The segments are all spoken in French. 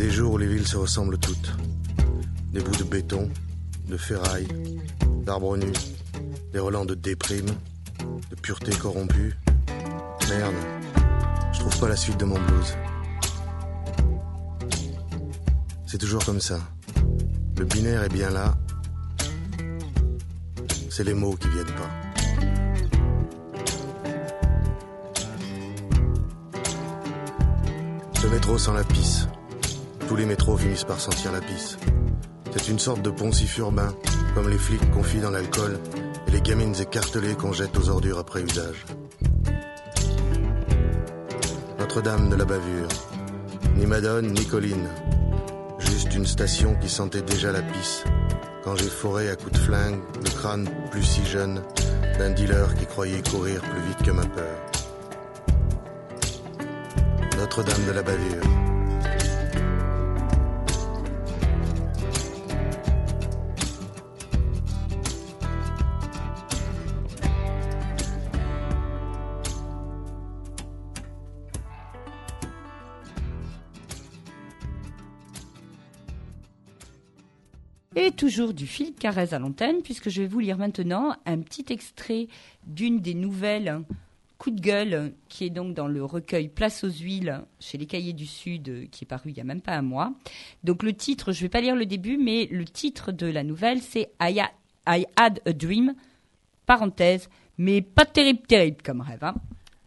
des jours où les villes se ressemblent toutes. Des bouts de béton, de ferraille, d'arbres nus, des relents de déprime, de pureté corrompue. Merde, je trouve pas la suite de mon blues. C'est toujours comme ça. Le binaire est bien là. C'est les mots qui viennent pas. Le métro sans la pisse. Tous les métros finissent par sentir la pisse. C'est une sorte de poncif urbain, comme les flics confient dans l'alcool et les gamines écartelées qu'on jette aux ordures après usage. Notre-Dame de la bavure. Ni Madone, ni colline. Juste une station qui sentait déjà la pisse. Quand j'ai foré à coups de flingue le crâne plus si jeune d'un dealer qui croyait courir plus vite que ma peur. Notre-Dame de la bavure. Et toujours du Philippe Carrez à l'antenne, puisque je vais vous lire maintenant un petit extrait d'une des nouvelles Coup de gueule, qui est donc dans le recueil Place aux Huiles, chez les Cahiers du Sud, qui est paru il n'y a même pas un mois. Donc le titre, je ne vais pas lire le début, mais le titre de la nouvelle, c'est I Had a Dream, parenthèse, mais pas terrible comme rêve. Hein.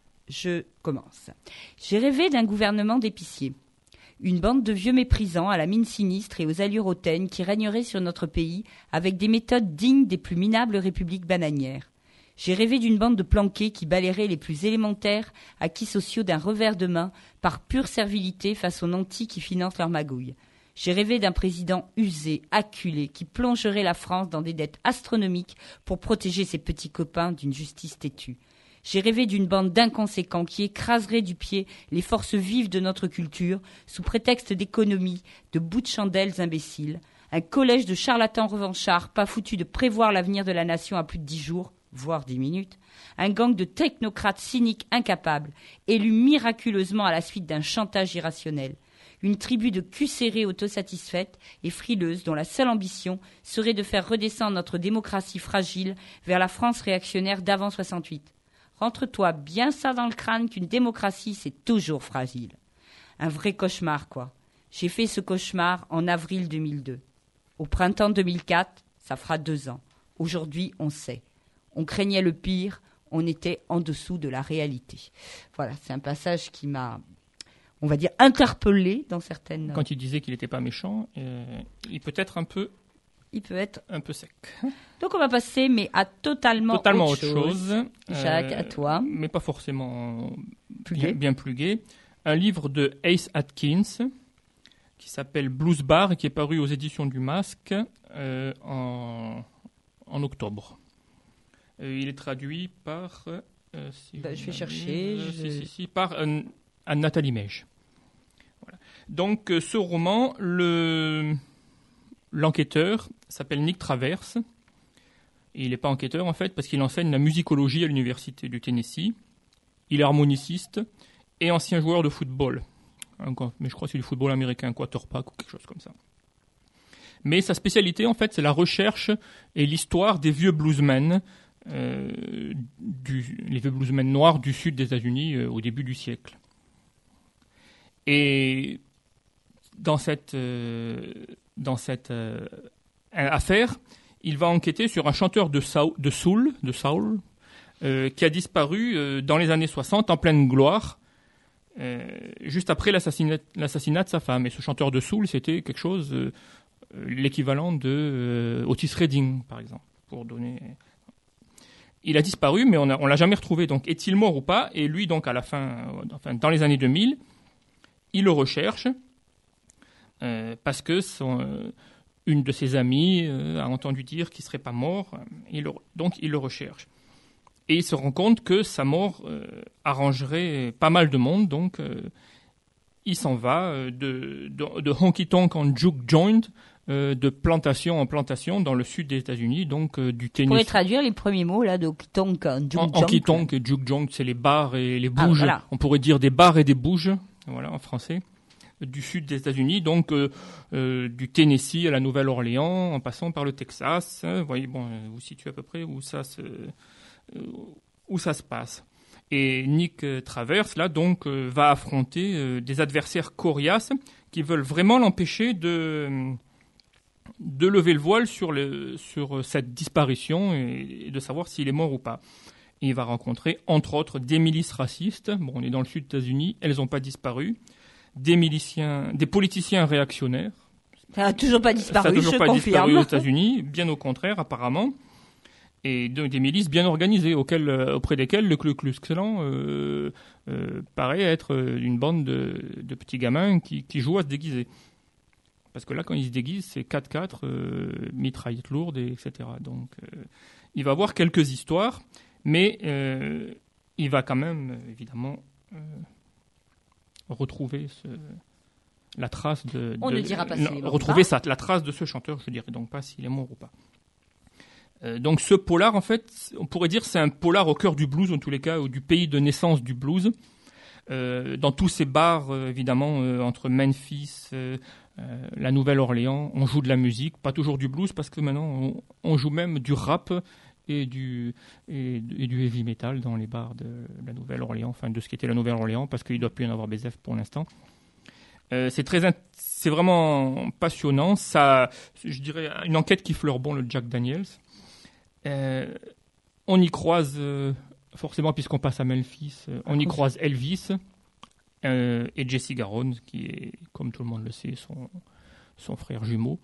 Je commence. J'ai rêvé d'un gouvernement d'épiciers. Une bande de vieux méprisants à la mine sinistre et aux allures hautaines qui régneraient sur notre pays avec des méthodes dignes des plus minables républiques bananières. J'ai rêvé d'une bande de planqués qui balayerait les plus élémentaires acquis sociaux d'un revers de main par pure servilité face aux nantis qui financent leur magouille. J'ai rêvé d'un président usé, acculé, qui plongerait la France dans des dettes astronomiques pour protéger ses petits copains d'une justice têtue. J'ai rêvé d'une bande d'inconséquents qui écraserait du pied les forces vives de notre culture sous prétexte d'économie, de bouts de chandelles imbéciles. Un collège de charlatans revanchards pas foutus de prévoir l'avenir de la nation à plus de 10 jours, voire 10 minutes. Un gang de technocrates cyniques incapables, élus miraculeusement à la suite d'un chantage irrationnel. Une tribu de culs serrés autosatisfaites et frileuses dont la seule ambition serait de faire redescendre notre démocratie fragile vers la France réactionnaire d'avant 68. Rentre-toi bien ça dans le crâne qu'une démocratie, c'est toujours fragile. Un vrai cauchemar, quoi. J'ai fait ce cauchemar en avril 2002. Au printemps 2004, ça fera 2 ans. Aujourd'hui, on sait. On craignait le pire, on était en dessous de la réalité. Voilà, c'est un passage qui m'a, on va dire, interpellé dans certaines... Quand il disait qu'il n'était pas méchant, il peut être un peu sec. Donc on va passer, mais à totalement autre chose. Jacques, à toi. Mais pas forcément bien plus gai. Un livre de Ace Atkins qui s'appelle Blues Bar et qui est paru aux éditions du Masque en octobre. Il est traduit par... je vais chercher. Par Nathalie Mège. Voilà. Donc ce roman, l'enquêteur s'appelle Nick Traverse. Et il n'est pas enquêteur en fait parce qu'il enseigne la musicologie à l'université du Tennessee. Il est harmoniciste et ancien joueur de football. Mais je crois que c'est du football américain, quarterback ou quelque chose comme ça. Mais sa spécialité en fait c'est la recherche et l'histoire des vieux bluesmen, les vieux bluesmen noirs du sud des États-Unis au début du siècle. Et dans cette affaire, il va enquêter sur un chanteur de soul, qui a disparu dans les années 60 en pleine gloire, juste après l'assassinat de sa femme. Et ce chanteur de soul, c'était quelque chose, l'équivalent de Otis Redding, par exemple, pour donner... Il a disparu, mais on l'a jamais retrouvé. Donc, est-il mort ou pas ? Et lui, donc, à la fin, dans les années 2000, il le recherche parce que une de ses amies a entendu dire qu'il ne serait pas mort. Donc, il le recherche. Et il se rend compte que sa mort arrangerait pas mal de monde. Donc, il s'en va de honky-tonk en juke joint, de plantation en plantation dans le sud des États-Unis, donc du Tennessee. Vous pourriez traduire les premiers mots là, de honky-tonk en juke joint. Honky-tonk et juke joint, c'est les bars et les bouges. Voilà. On pourrait dire des bars et des bouges, voilà, en français. du sud des États-Unis, donc du Tennessee à la Nouvelle-Orléans, en passant par le Texas. Vous voyez, vous situez à peu près où ça se passe. Et Nick Travers, là, donc, va affronter des adversaires coriaces qui veulent vraiment l'empêcher de lever le voile sur cette disparition et de savoir s'il est mort ou pas. Et il va rencontrer, entre autres, des milices racistes. Bon, on est dans le sud des États-Unis, elles n'ont pas disparu. Des politiciens réactionnaires. Ça n'a toujours pas disparu, ça n'a toujours pas disparu aux confirme. États-Unis, bien au contraire, apparemment. Et des milices bien organisées, auprès desquelles le Ku Klux Klan paraît être une bande de petits gamins qui jouent à se déguiser. Parce que là, quand ils se déguisent, c'est 4-4, mitraillettes lourdes, etc. Donc, il va avoir quelques histoires, mais il va quand même, évidemment, retrouver la trace de... On ne dira pas s'il est mort retrouver ou pas. la trace de ce chanteur, je dirais donc pas s'il est mort ou pas. Donc ce polar, en fait, on pourrait dire c'est un polar au cœur du blues, en tous les cas, ou du pays de naissance du blues. Dans tous ces bars, évidemment, entre Memphis, la Nouvelle-Orléans, on joue de la musique, pas toujours du blues, parce que maintenant, on joue même du rap et du heavy metal dans les bars de la Nouvelle-Orléans, enfin de ce qui était la Nouvelle-Orléans, parce qu'il ne doit plus y en avoir BZF pour l'instant. C'est vraiment passionnant. Ça, je dirais, une enquête qui fleure bon le Jack Daniels. On y croise, forcément, puisqu'on passe à Memphis, on y croise Elvis et Jesse Garon, qui est, comme tout le monde le sait, son frère jumeau.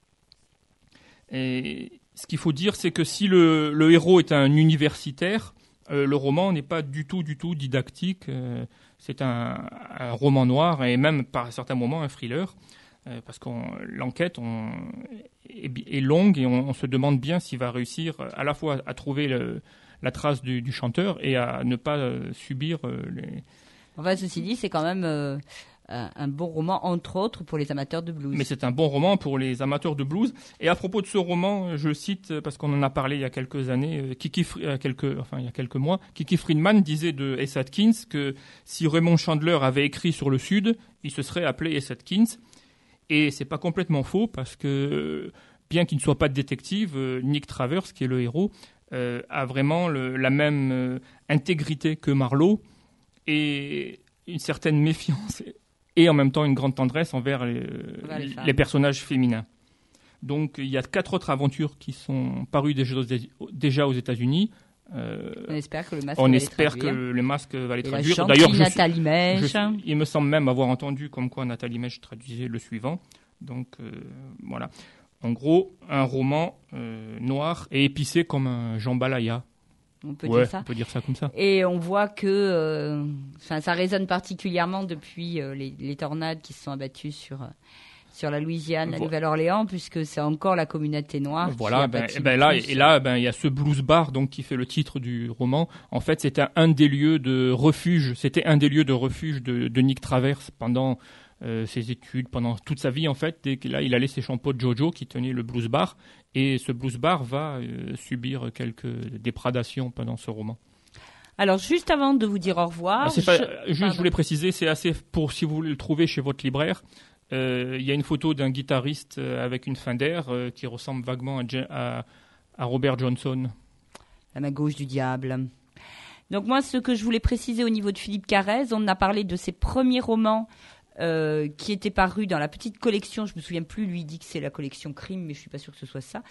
Et ce qu'il faut dire, c'est que si le héros est un universitaire, le roman n'est pas du tout didactique. C'est un roman noir et même par certains moments un thriller. Parce que l'enquête est longue et on se demande bien s'il va réussir à la fois à trouver la trace du chanteur et à ne pas subir les... Enfin, ceci dit, c'est quand même un bon roman, entre autres, pour les amateurs de blues. Mais c'est un bon roman pour les amateurs de blues. Et à propos de ce roman, je cite, parce qu'on en a parlé il y a quelques années, il y a quelques mois, Kiki Friedman disait de S. Atkins que si Raymond Chandler avait écrit sur le Sud, il se serait appelé S. Atkins. Et c'est pas complètement faux, parce que bien qu'il ne soit pas de détective, Nick Travers, qui est le héros, a vraiment la même intégrité que Marlowe et une certaine méfiance et en même temps une grande tendresse envers les personnages féminins. Donc il y a 4 autres aventures qui sont parues déjà aux États-Unis. On espère que le masque va les traduire. D'ailleurs, Nathalie Mèche. Il me semble même avoir entendu comme quoi Nathalie Mèche traduisait le suivant. Donc voilà. En gros, un roman noir et épicé comme un jambalaya. On peut dire ça. On peut dire ça comme ça. Et on voit que ça résonne particulièrement depuis les tornades qui se sont abattues sur la Louisiane, la Nouvelle-Orléans, puisque c'est encore la communauté noire. Voilà, là, il y a ce blues bar donc qui fait le titre du roman. En fait, c'était un des lieux de refuge. C'était un des lieux de refuge de Nick Travers pendant ses études, pendant toute sa vie en fait. Dès que là, il allait chez son pote Jojo qui tenait le blues bar, et ce blues bar va subir quelques dégradations pendant ce roman. Alors, juste avant de vous dire au revoir, je voulais préciser, c'est assez pour si vous voulez le trouver chez votre libraire. Il y a une photo d'un guitariste avec une Fender qui ressemble vaguement à Robert Johnson. La main gauche du diable. Donc moi, ce que je voulais préciser au niveau de Philippe Carrez, on a parlé de ses premiers romans qui étaient parus dans la petite collection, je me souviens plus, lui il dit que c'est la collection Crime, mais je suis pas sûre que ce soit ça.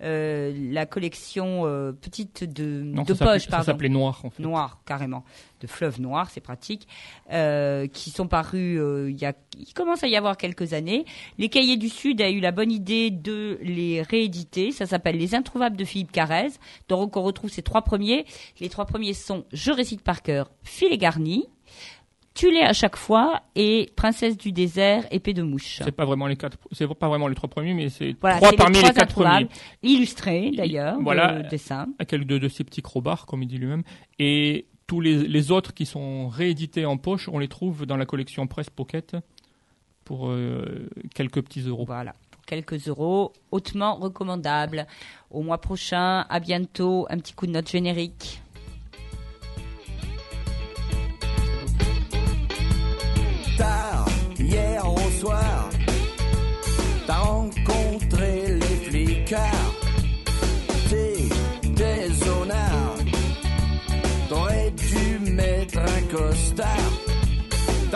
La collection petite de poche, pardon. Ça s'appelait Noir en fait. Noir, carrément. De Fleuve Noir, c'est pratique. Qui sont parus il commence à y avoir quelques années. Les Cahiers du Sud a eu la bonne idée de les rééditer. Ça s'appelle Les Introuvables de Philippe Carrez. Donc on retrouve ces 3 premiers. Les 3 premiers sont, je récite par cœur, Filet garni, Tu l'es à chaque fois et Princesse du désert, épée de mouche. C'est pas vraiment les 3 premiers, mais c'est voilà, 3 parmi les 4 premiers. Illustrés d'ailleurs, voilà, de dessins. Avec de ces petits crobards, comme il dit lui-même. Et tous les autres qui sont réédités en poche, on les trouve dans la collection Presse Pocket pour quelques petits euros. Voilà, pour quelques euros, hautement recommandable. Au mois prochain, à bientôt, un petit coup de note générique. Tard, hier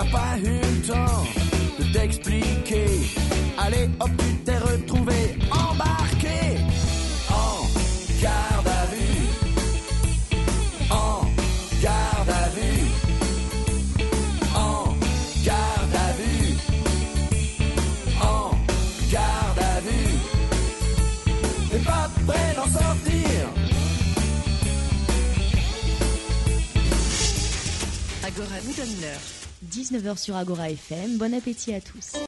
t'as pas eu le temps de t'expliquer. Allez hop, tu t'es retrouvé embarqué en garde à vue. En garde à vue. En garde à vue. En garde à vue. T'es pas prêt d'en sortir. Agora nous donne l'heure. 19h sur Agora FM. Bon appétit à tous.